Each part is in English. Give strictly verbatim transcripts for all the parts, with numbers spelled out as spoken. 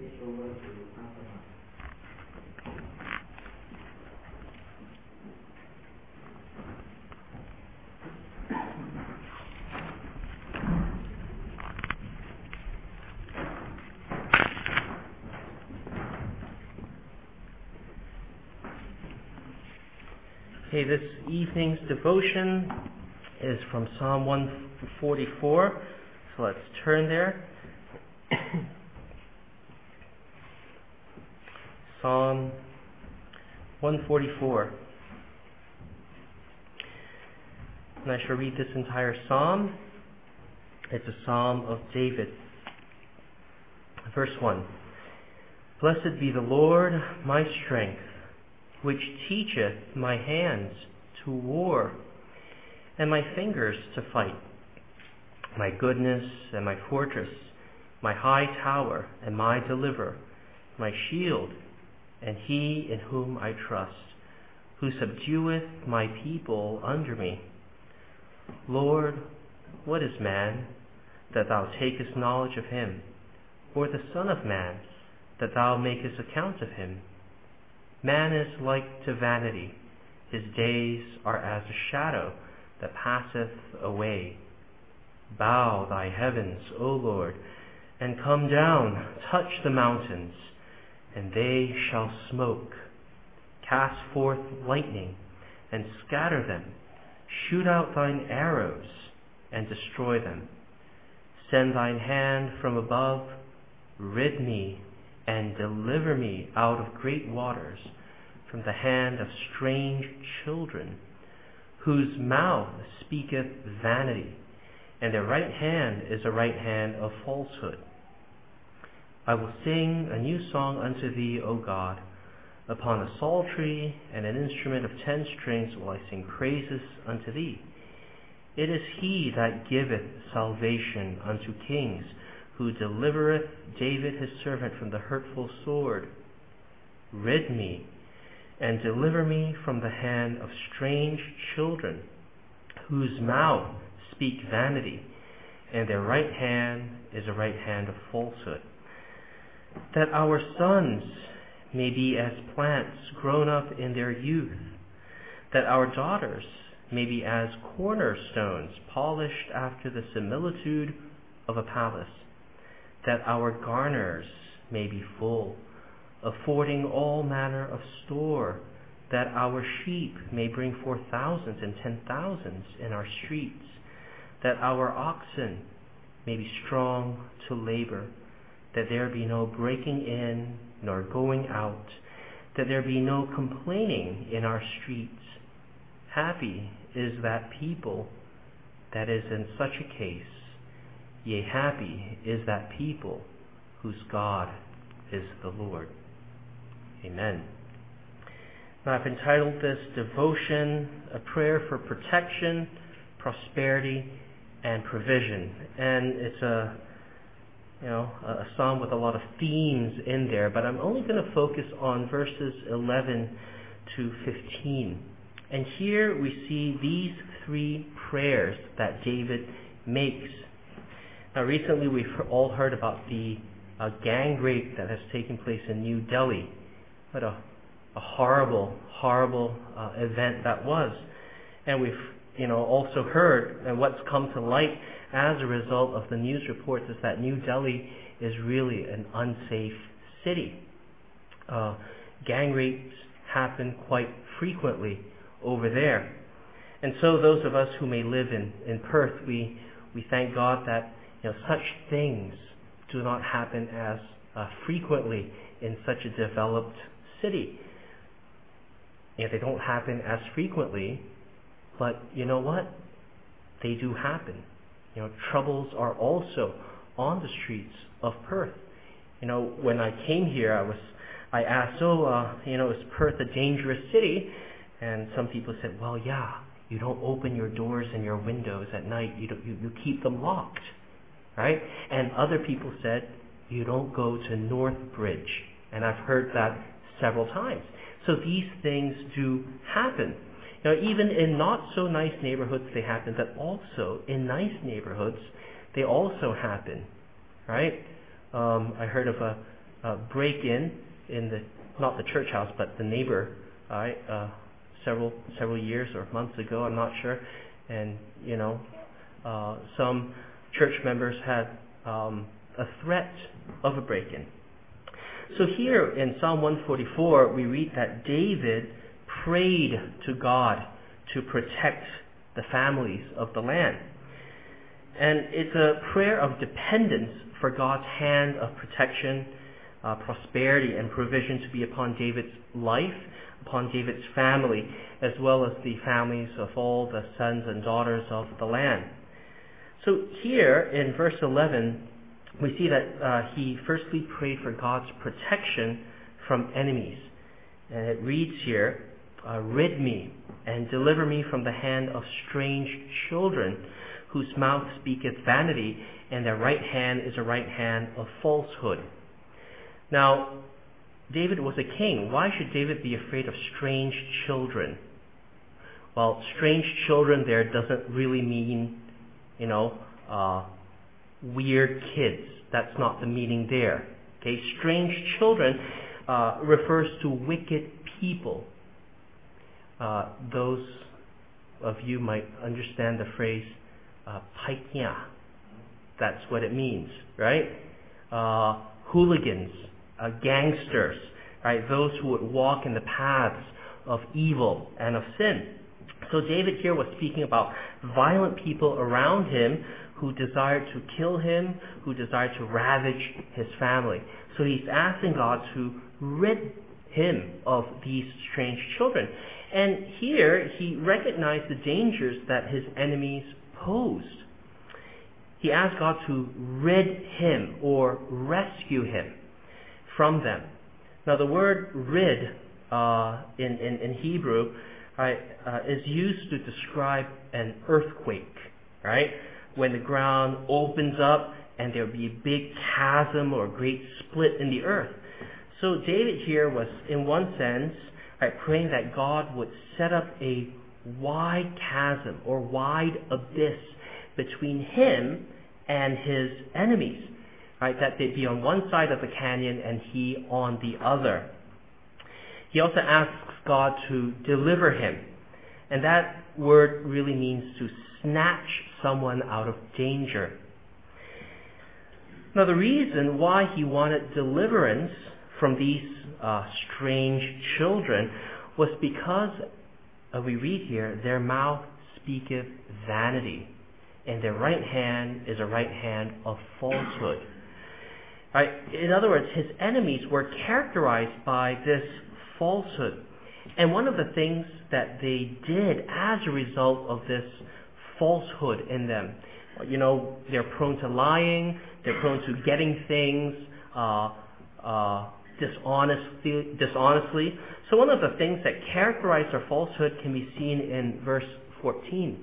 Okay, this evening's devotion is from Psalm one forty-four, so let's turn there. Psalm one forty-four. And I shall read this entire psalm. It's a psalm of David. Verse one. Blessed be the Lord, my strength, which teacheth my hands to war, and my fingers to fight. My goodness and my fortress, my high tower and my deliverer, my shield, and he in whom I trust, who subdueth my people under me. Lord, what is man, that thou takest knowledge of him, or the Son of man, that thou makest account of him? Man is like to vanity, his days are as a shadow that passeth away. Bow thy heavens, O Lord, and come down, touch the mountains, and they shall smoke. Cast forth lightning, and scatter them. Shoot out thine arrows, and destroy them. Send thine hand from above, rid me, and deliver me out of great waters, from the hand of strange children, whose mouth speaketh vanity, and their right hand is a right hand of falsehood. I will sing a new song unto thee, O God. Upon a psaltery and an instrument of ten strings will I sing praises unto thee. It is he that giveth salvation unto kings, who delivereth David his servant from the hurtful sword. Rid me, and deliver me from the hand of strange children, whose mouth speak vanity, and their right hand is a right hand of falsehood. That our sons may be as plants grown up in their youth, that our daughters may be as cornerstones polished after the similitude of a palace, that our garners may be full, affording all manner of store, that our sheep may bring forth thousands and ten thousands in our streets, that our oxen may be strong to labor, that there be no breaking in nor going out, that there be no complaining in our streets. Happy is that people that is in such a case. Yea, happy is that people whose God is the Lord. Amen. Now I've entitled this devotion, A Prayer for Protection, Prosperity, and Provision. And it's a, you know, a psalm with a lot of themes in there, but I'm only going to focus on verses eleven to fifteen. And here we see these three prayers that David makes. Now recently we've all heard about the uh, gang rape that has taken place in New Delhi. What a, a horrible, horrible uh, event that was. And we've you know, also heard, and what's come to light as a result of the news reports, is that New Delhi is really an unsafe city. Uh, gang rapes happen quite frequently over there. And so those of us who may live in, in Perth, we, we thank God that you know, such things do not happen as uh, frequently in such a developed city. And they don't happen as frequently, but you know what? They do happen. You know, troubles are also on the streets of Perth. You know, when I came here, I was, I asked, oh, uh, you know, is Perth a dangerous city? And some people said, well, yeah, you don't open your doors and your windows at night. You don't, you, you keep them locked, right? And other people said, you don't go to North Bridge. And I've heard that several times. So these things do happen. Now, even in not so nice neighborhoods, they happen, but also in nice neighborhoods, they also happen, right? Um, I heard of a, uh, break-in in the, not the church house, but the neighbor, right, uh, several several years or months ago, I'm not sure. And, you know, uh, some church members had um, a threat of a break-in. So here in Psalm one forty-four, we read that David prayed to God to protect the families of the land. And it's a prayer of dependence for God's hand of protection, uh, prosperity, and provision to be upon David's life, upon David's family, as well as the families of all the sons and daughters of the land. So here in verse eleven, we see that uh, he firstly prayed for God's protection from enemies. And it reads here, uh, rid me and deliver me from the hand of strange children, whose mouth speaketh vanity, and their right hand is a right hand of falsehood. Now, David was a king. Why should David be afraid of strange children? Well, strange children there doesn't really mean, you know, uh, weird kids. That's not the meaning there. Okay, strange children uh, refers to wicked people. Uh, those of you might understand the phrase uh, "paikia." That's what it means, right? Uh, hooligans, uh, gangsters, right? Those who would walk in the paths of evil and of sin. So David here was speaking about violent people around him who desired to kill him, who desired to ravage his family. So he's asking God to rid him of these strange children. And here he recognized the dangers that his enemies posed. He asked God to rid him or rescue him from them. Now the word rid uh, in, in, in Hebrew right, uh, is used to describe an earthquake, right? When the ground opens up and there will be a big chasm or a great split in the earth. So David here was, in one sense, right, praying that God would set up a wide chasm or wide abyss between him and his enemies, right? That they'd be on one side of the canyon and he on the other. He also asks God to deliver him. And that word really means to snatch someone out of danger. Now the reason why he wanted deliverance from these uh, strange children was because, uh, we read here, their mouth speaketh vanity, and their right hand is a right hand of falsehood. Right? In other words, his enemies were characterized by this falsehood. And one of the things that they did as a result of this falsehood in them, you know, they're prone to lying, they're prone to getting things uh, uh, dishonestly, dishonestly. So one of the things that characterize their falsehood can be seen in verse fourteen.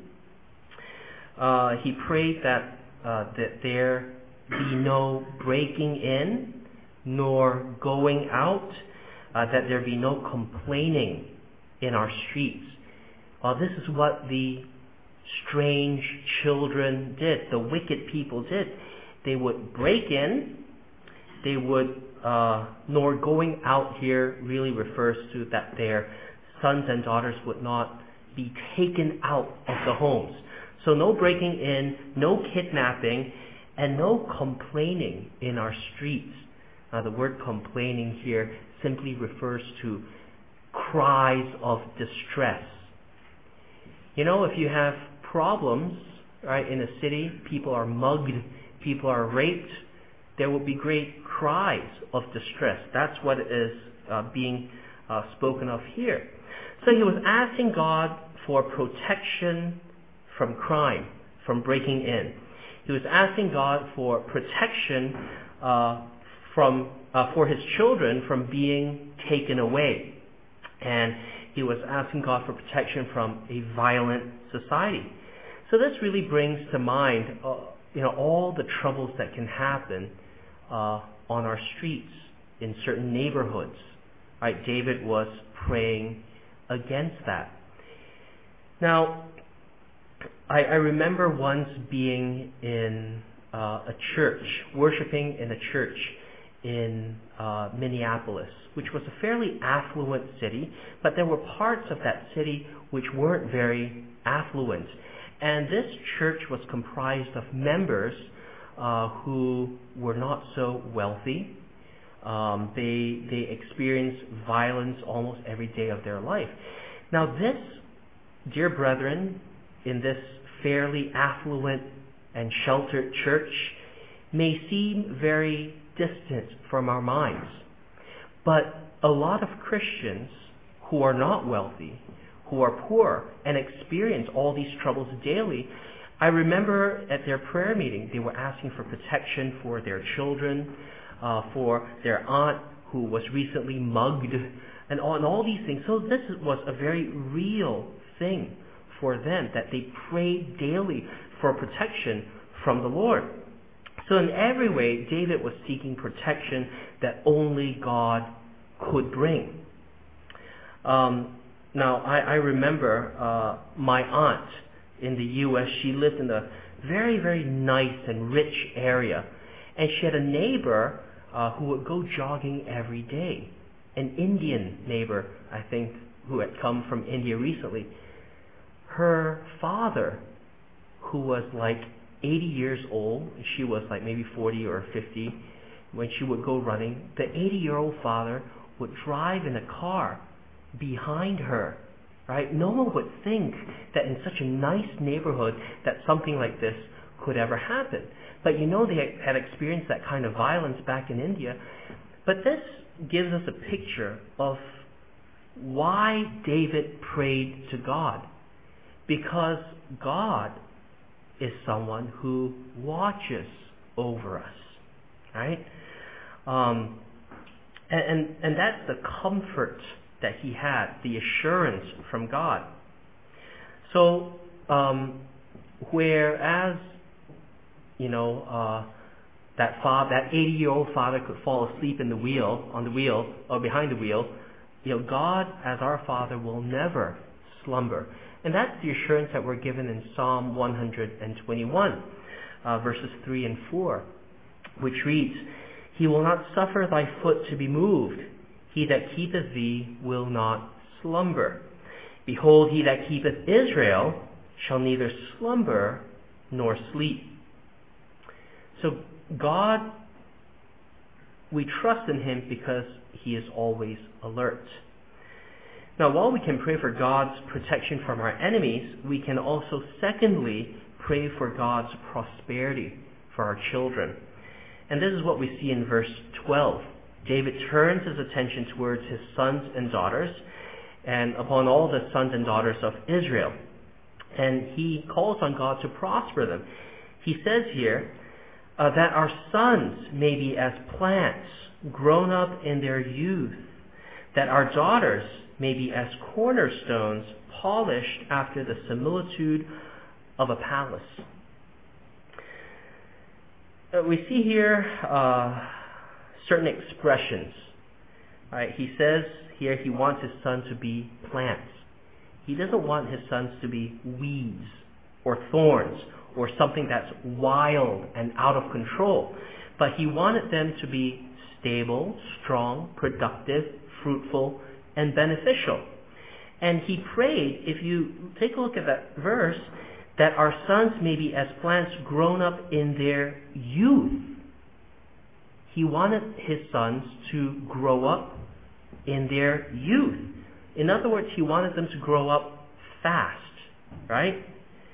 Uh, he prayed that uh, that there be no breaking in, nor going out, uh, that there be no complaining in our streets. Well, this is what the strange children did, the wicked people did. They would break in, they would, uh, nor going out here really refers to that their sons and daughters would not be taken out of the homes. So no breaking in, no kidnapping, and no complaining in our streets. Now the word complaining here simply refers to cries of distress. You know, if you have problems, right, in a city, people are mugged, people are raped, there will be great cries of distress. That's what is uh, being uh, spoken of here. So he was asking God for protection from crime, from breaking in. He was asking God for protection uh, from uh, for his children from being taken away. And he was asking God for protection from a violent society. So this really brings to mind uh, you know, all the troubles that can happen uh, on our streets, in certain neighborhoods. Right? David was praying against that. Now, I, I remember once being in uh, a church, worshiping in a church in uh, Minneapolis, which was a fairly affluent city, but there were parts of that city which weren't very affluent. And this church was comprised of members uh, who were not so wealthy. Um, they, they experienced violence almost every day of their life. Now this, dear brethren, in this fairly affluent and sheltered church, may seem very distant from our minds. But a lot of Christians who are not wealthy, who are poor, and experience all these troubles daily, I remember at their prayer meeting, they were asking for protection for their children, uh, for their aunt who was recently mugged, and all, and all these things. So this was a very real thing for them, that they prayed daily for protection from the Lord. So in every way, David was seeking protection that only God could bring. Um, now, I, I remember uh, my aunt in the U S, she lived in a very, very nice and rich area. And she had a neighbor uh, who would go jogging every day. An Indian neighbor, I think, who had come from India recently. Her father, who was like eighty years old, she was like maybe forty or fifty, when she would go running, the eighty-year-old father would drive in a car behind her, right? No one would think that in such a nice neighborhood that something like this could ever happen. But you know, they had experienced that kind of violence back in India. But this gives us a picture of why David prayed to God. Because God is someone who watches over us, right? Um, and, and, and that's the comfort that he had, the assurance from God. So, um, whereas, you know, uh, that father, that eighty-year-old father could fall asleep in the wheel, on the wheel, or behind the wheel, you know, God, as our Father, will never slumber. And that's the assurance that we're given in Psalm one twenty-one, uh, verses three and four, which reads, "He will not suffer thy foot to be moved. He that keepeth thee will not slumber. Behold, he that keepeth Israel shall neither slumber nor sleep." So God, we trust in him because he is always alert. Now, while we can pray for God's protection from our enemies, we can also, secondly, pray for God's prosperity for our children. And this is what we see in verse twelve. David turns his attention towards his sons and daughters, and upon all the sons and daughters of Israel. And he calls on God to prosper them. He says here uh, that our sons may be as plants grown up in their youth, that our daughters may be as cornerstones polished after the similitude of a palace. Uh, we see here uh, certain expressions. All right, he says here he wants his son to be plants. He doesn't want his sons to be weeds or thorns or something that's wild and out of control. But he wanted them to be stable, strong, productive, fruitful, and beneficial. And he prayed, if you take a look at that verse, that our sons may be as plants grown up in their youth. He wanted his sons to grow up in their youth. In other words, he wanted them to grow up fast, right?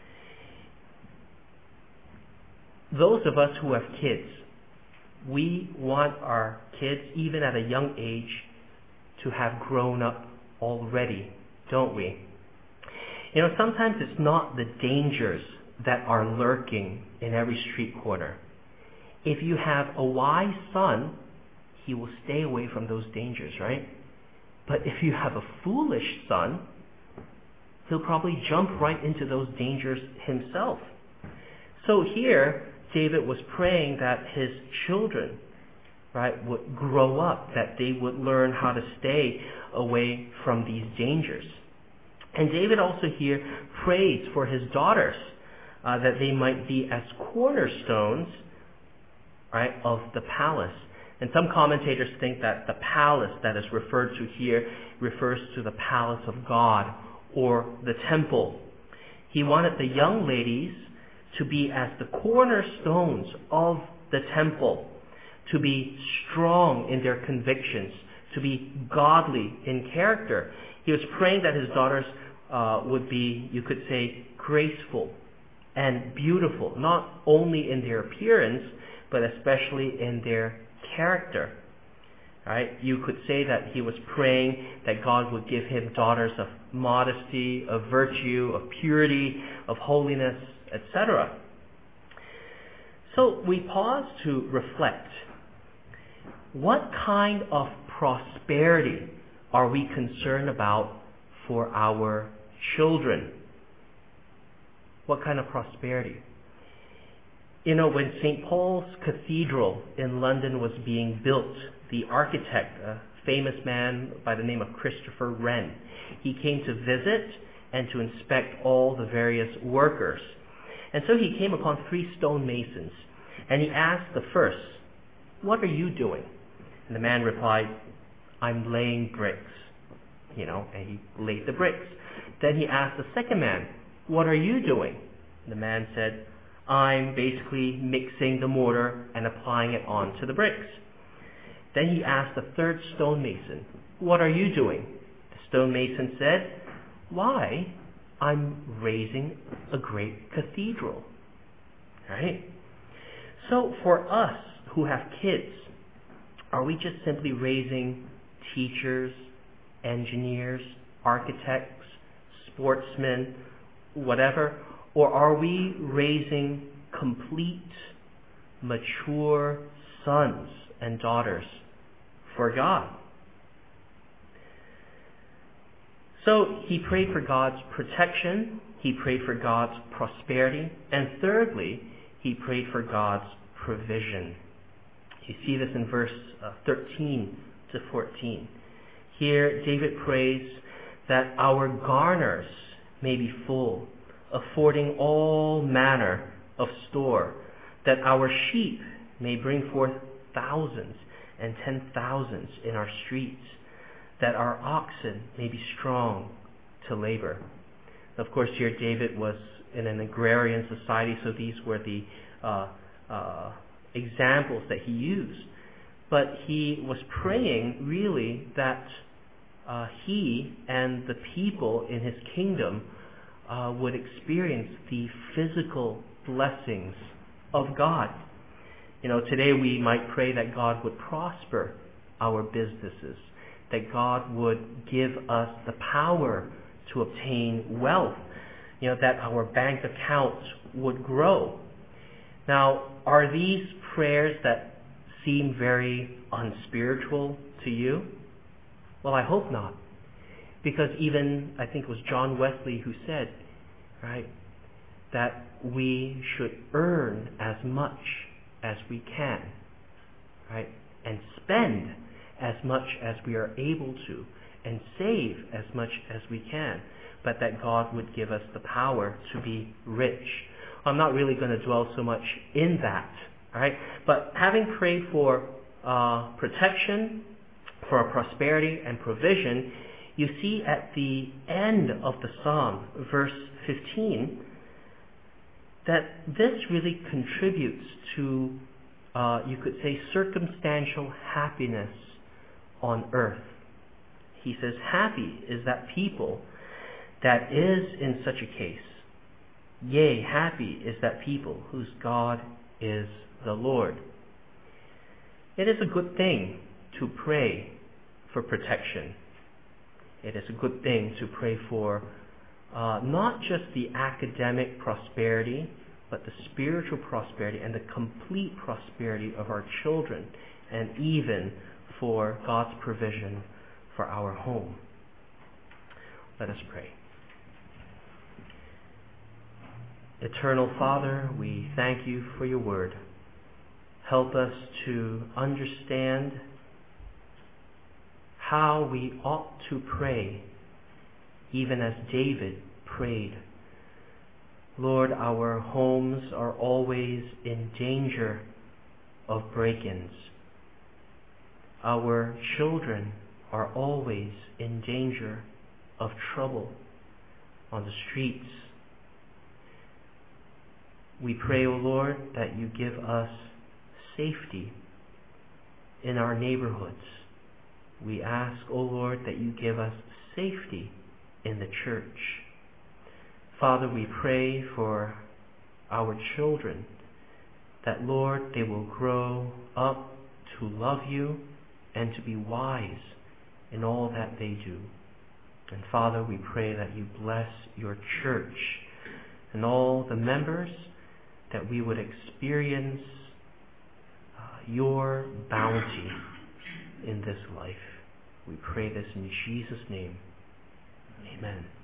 Those of us who have kids, we want our kids, even at a young age, to have grown up already, don't we? You know, sometimes it's not the dangers that are lurking in every street corner. If you have a wise son, he will stay away from those dangers, right? But if you have a foolish son, he'll probably jump right into those dangers himself. So here, David was praying that his children, right, would grow up, that they would learn how to stay away from these dangers. And David also here prays for his daughters, uh, that they might be as cornerstones, right, of the palace, And some commentators think that the palace that is referred to here refers to the palace of God or the temple. He wanted the young ladies to be as the cornerstones of the temple, to be strong in their convictions, to be godly in character. He was praying that his daughters uh, would be, you could say, graceful and beautiful, not only in their appearance, but especially in their character. Right? You could say that he was praying that God would give him daughters of modesty, of virtue, of purity, of holiness, et cetera. So we pause to reflect. What kind of prosperity are we concerned about for our children? What kind of prosperity? You know, when Saint Paul's Cathedral in London was being built, the architect, a famous man by the name of Christopher Wren, he came to visit and to inspect all the various workers. And so he came upon three stonemasons, and he asked the first, "What are you doing?" And the man replied, "I'm laying bricks." You know, and he laid the bricks. Then he asked the second man, "What are you doing?" And the man said, "I'm basically mixing the mortar and applying it onto the bricks." Then he asked the third stonemason, "What are you doing?" The stonemason said, "Why, I'm raising a great cathedral." Right? So for us who have kids, are we just simply raising teachers, engineers, architects, sportsmen, whatever? Or are we raising complete, mature sons and daughters for God? So he prayed for God's protection, he prayed for God's prosperity, and thirdly, he prayed for God's provision. You see this in verse uh, thirteen to fourteen. Here, David prays that our garners may be full, affording all manner of store, that our sheep may bring forth thousands and ten thousands in our streets, that our oxen may be strong to labor. Of course, here David was in an agrarian society, so these were the uh, uh, examples that he used. But he was praying really that uh, he and the people in his kingdom uh, would experience the physical blessings of God. You know, today we might pray that God would prosper our businesses, that God would give us the power to obtain wealth, you know, that our bank accounts would grow. Now, are these prayers that seem very unspiritual to you? Well, I hope not. Because even, I think it was John Wesley who said, right, that we should earn as much as we can, right, and spend as much as we are able to, and save as much as we can, but that God would give us the power to be rich. I'm not really going to dwell so much in that, all right? But having prayed for uh, protection, for prosperity and provision, you see at the end of the psalm, verse fifteen, that this really contributes to, uh, you could say, circumstantial happiness on earth. He says, "Happy is that people that is in such a case. Yea, happy is that people whose God is the Lord." It is a good thing to pray for protection. It is a good thing to pray for uh, not just the academic prosperity, but the spiritual prosperity and the complete prosperity of our children, and even for God's provision for our home. Let us pray. Eternal Father, we thank you for your word. Help us to understand how we ought to pray, even as David prayed. Lord, our homes are always in danger of break-ins. Our children are always in danger of trouble on the streets. We pray, O Lord, that you give us safety in our neighborhoods. We ask, O Lord, that you give us safety in the church. Father, we pray for our children, that, Lord, they will grow up to love you and to be wise in all that they do. And Father, we pray that you bless your church and all the members, that we would experience uh, your bounty in this life. We pray this in Jesus' name. Amen.